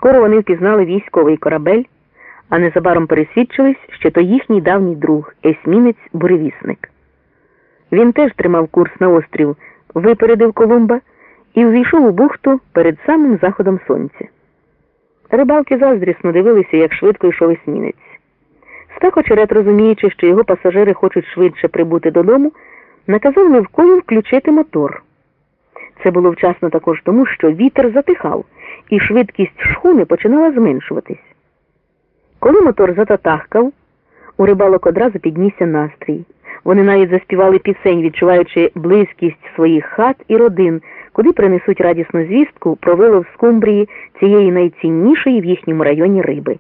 Скоро вони впізнали військовий корабель, а незабаром пересвідчились, що то їхній давній друг, есмінець Буревісник. Він теж тримав курс на острів, випередив Колумба і увійшов у бухту перед самим заходом сонця. Рибалки заздрісно дивилися, як швидко йшов есмінець. Стах Очерет, розуміючи, що його пасажири хочуть швидше прибути додому, наказав Левкові включити мотор. Це було вчасно також тому, що вітер затихав, і швидкість шхуни починала зменшуватись. Коли мотор зататахкав, у рибалок одразу піднісся настрій. Вони навіть заспівали пісень, відчуваючи близькість своїх хат і родин, куди принесуть радісну звістку про вилов скумбрії, цієї найціннішої в їхньому районі риби.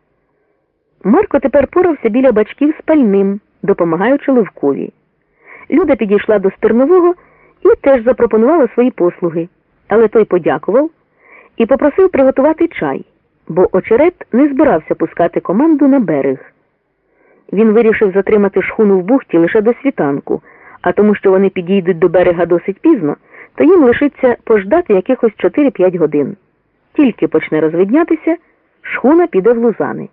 Марко тепер порався біля бачків з пальним, допомагаючи Левкові. Люда підійшла до Стернового і теж запропонувала свої послуги, але той подякував і попросив приготувати чай, бо Очерет не збирався пускати команду на берег. Він вирішив затримати шхуну в бухті лише до світанку, а тому, що вони підійдуть до берега досить пізно, то їм лишиться пождати якихось 4-5 годин. Тільки почне розвиднятися, шхуна піде в Лузани.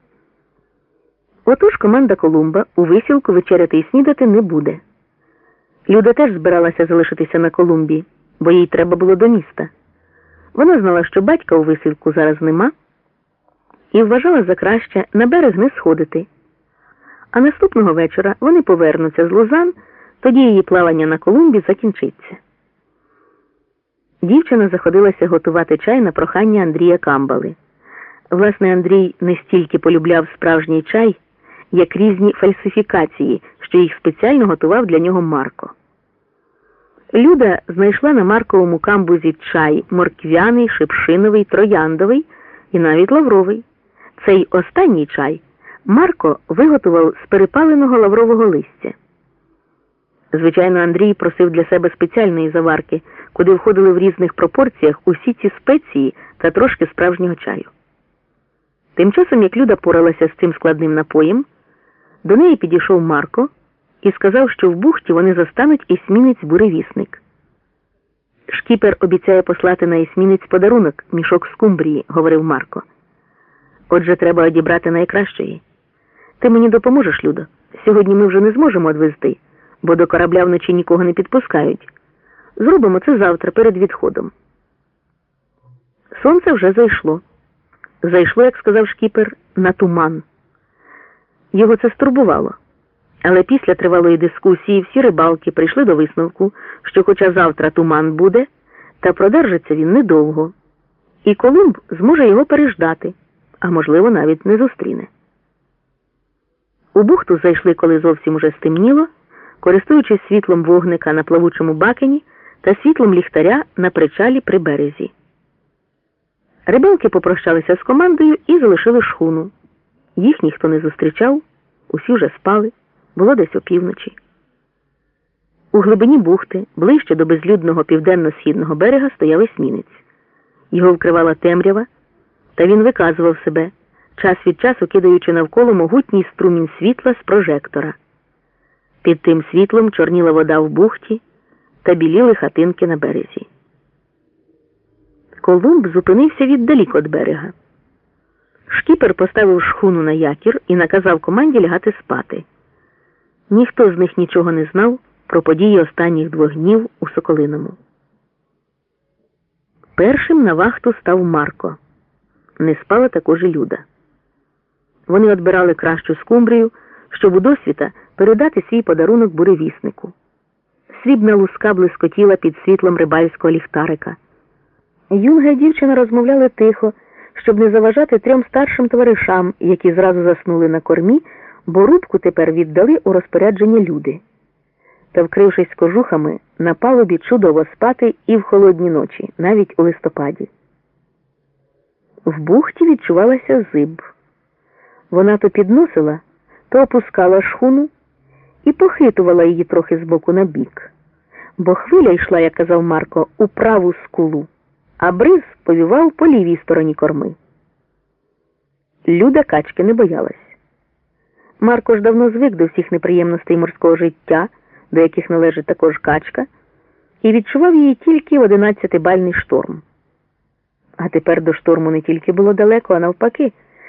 Отож команда Колумба у висілку вечеряти і снідати не буде. Люда теж збиралася залишитися на Колумбі, бо їй треба було до міста. Вона знала, що батька у висілку зараз нема, і вважала за краще на берег не сходити. А наступного вечора вони повернуться з Лузан, тоді її плавання на Колумбі закінчиться. Дівчина заходилася готувати чай на прохання Андрія Камбали. Власне, Андрій не стільки полюбляв справжній чай, як різні фальсифікації, що їх спеціально готував для нього Марко. Люда знайшла на Марковому камбузі чай морквяний, шипшиновий, трояндовий і навіть лавровий. Цей останній чай Марко виготував з перепаленого лаврового листя. Звичайно, Андрій просив для себе спеціальної заварки, куди входили в різних пропорціях усі ці спеції та трошки справжнього чаю. Тим часом, як Люда поралася з цим складним напоєм, до неї підійшов Марко і сказав, що в бухті вони застануть есмінець Буревісник. «Шкіпер обіцяє послати на есмінець подарунок, мішок скумбрії», – говорив Марко. «Отже, треба одібрати найкращої. Ти мені допоможеш, Людо? Сьогодні ми вже не зможемо одвезти, бо до корабля вночі нікого не підпускають. Зробимо це завтра, перед відходом». Сонце вже зайшло. Зайшло, як сказав шкіпер, на туман. Його це стурбувало. Але після тривалої дискусії всі рибалки прийшли до висновку, що хоча завтра туман буде, та продержиться він недовго. І Колумб зможе його переждати, а можливо навіть не зустріне. У бухту зайшли, коли зовсім уже стемніло, користуючись світлом вогника на плавучому бакені та світлом ліхтаря на причалі при березі. Рибалки попрощалися з командою і залишили шхуну. Їх ніхто не зустрічав, усі вже спали, було десь опівночі. У глибині бухти, ближче до безлюдного південно-східного берега, стояв есмінець. Його вкривала темрява, та він виказував себе, час від часу кидаючи навколо могутній струмінь світла з прожектора. Під тим світлом чорніла вода в бухті та біліли хатинки на березі. Колумб зупинився віддалік від берега. Шкіпер поставив шхуну на якір і наказав команді лягати спати. Ніхто з них нічого не знав про події останніх 2 днів у Соколиному. Першим на вахту став Марко. Не спала також і Люда. Вони відбирали кращу скумбрію, щоб удосвіта передати свій подарунок буревіснику. Срібна луска блискотіла під світлом рибальського ліхтарика. Юнга і дівчина розмовляли тихо, щоб не заважати 3 старшим товаришам, які зразу заснули на кормі, бо рубку тепер віддали у розпорядження Люди. Та, вкрившись кожухами, на палубі чудово спати і в холодні ночі, навіть у листопаді. В бухті відчувалася зиб. Вона то підносила, то опускала шхуну і похитувала її трохи з боку на бік. Бо хвиля йшла, як казав Марко, у праву скулу, а бриз повівав по лівій стороні корми. Люда качки не боялась. Марко ж давно звик до всіх неприємностей морського життя, до яких належить також качка, і відчував її тільки в 11-бальний шторм. А тепер до шторму не тільки було далеко, а навпаки –